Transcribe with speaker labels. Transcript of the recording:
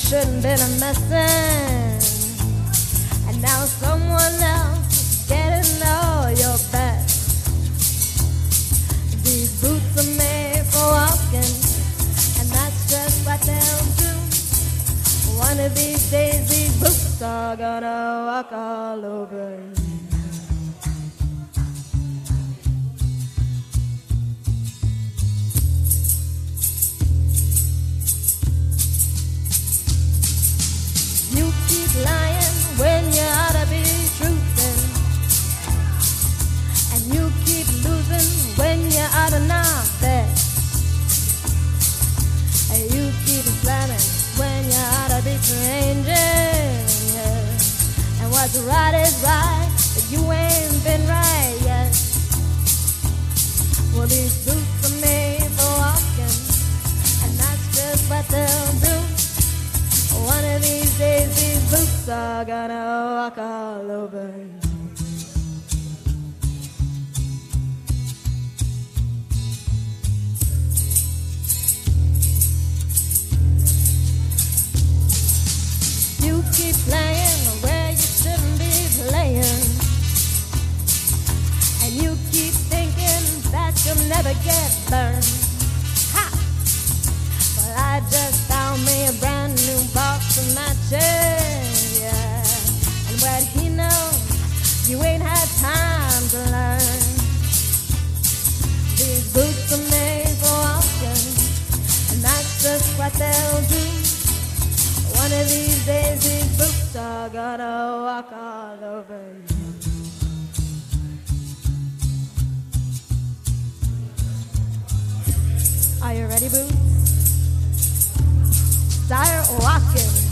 Speaker 1: shouldn't been a messin', and now someone else is getting all your best. These boots are made for walking, and that's just what they'll do. One of these days these boots are gonna walk all over you. You keep lying when you ought to be truthing, and you keep losing when you ought to not bet, and you keep slamming when you ought to be changing, yeah. And what's right is right, but you ain't been right yet. Well, these boots are made for walking, and that's just what they'll do. One of these days these boots are gonna walk all over you. You keep playing where you shouldn't be playing, and you keep thinking that you'll never get burned. Ha! Well, I just found me a brand new box of matches, yeah. And what he knows, you ain't had time to learn. These boots are made for walking, and that's just what they'll do. One of these days these boots are gonna walk all over you. Are you ready, boots? Start walking.